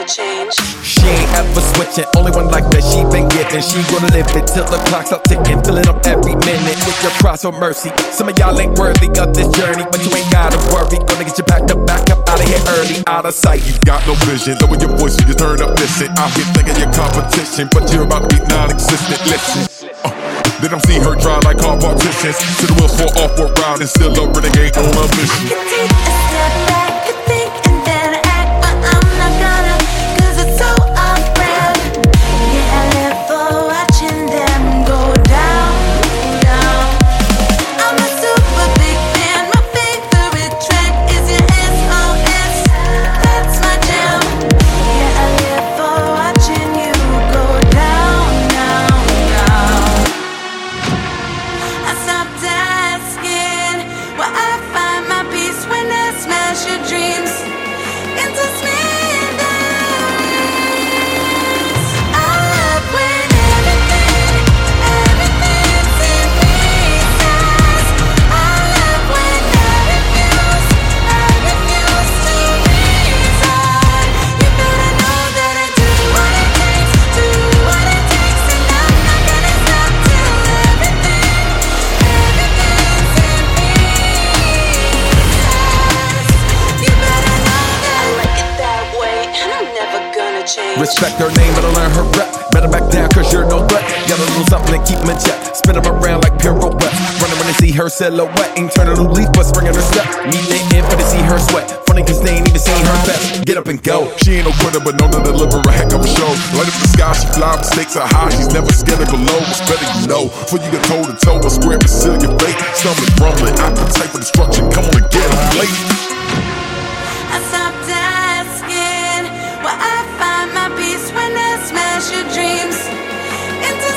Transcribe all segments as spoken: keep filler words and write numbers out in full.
change. She ain't ever switching, only one life that she been getting. She gonna live it till the clock's up ticking, filling up every minute with your cross of mercy. Some of y'all ain't worthy of this journey, but you ain't gotta worry. Gonna get you packed up, back up, out of here early, out of sight. You got no vision, lower your voice when you turn up, listen. Out here thinking your competition, but you're about to be non-existent, listen. Uh, they don't see her drive like car partitions. To the wheels fall off, we're riding, still a renegade on a mission. You take a step back, you think and then act, but I'm not gonna, cause it's so unfair. Yeah, I live for watching them go down, down. I'm a super big fan, my favorite track is your S O S. That's my jam. Yeah, I live for watching you go down, down, down. I stopped asking where I find my peace when I smash your dreams into smithereens. I love when everything, everything's in pieces. I love when I refuse, I refuse to resign. You better know that I do what it takes, do what it takes, and I'm not gonna stop till everything, everything's in pieces. You better know that I like it that way, and I'm never gonna change. Respect her name, better learn her rep. Better back down, cause you're no threat. Got a little something to keep in check. Spin her around like pirouette. Running when they see her silhouette. Ain't turn a new leaf, but springing her step. Meet the end for to see her sweat. Funny cause they ain't even seen her best. Get up and go. She ain't no quitter, but known to deliver a heck of a show. Light up the sky, she fly, mistakes are high. She's never scared to go low. It's better you know. Before you get toe to toe, a square and seal your fate. Stumbling, rumbling, appetite for destruction. Come on and get it late. I stopped asking where I find my peace when I smash your dreams into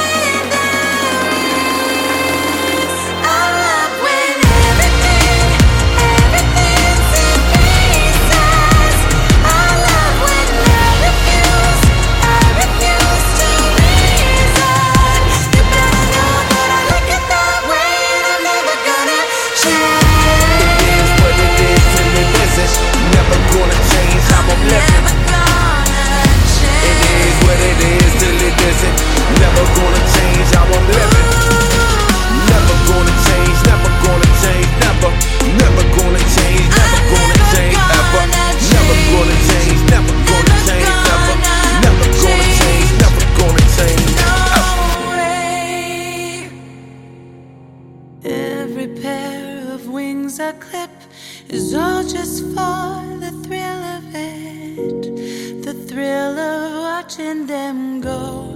smithereens. I love when everything, everything's in pieces. I love when I refuse, I refuse to resign. You better know that I like it that way, and I'm never gonna change. It is what it is till it isn't. Never gonna change how I'm living. Never gonna change. It is what it is till it isn't. Never gonna change how I'm living. Never gonna change, never gonna change, never. Never gonna change, never gonna change, ever. Never gonna change, never gonna change, never. Never gonna change, never gonna change, ever. No way. Every pair of wings I clip is all just for the thrill of it, the thrill of watching them go.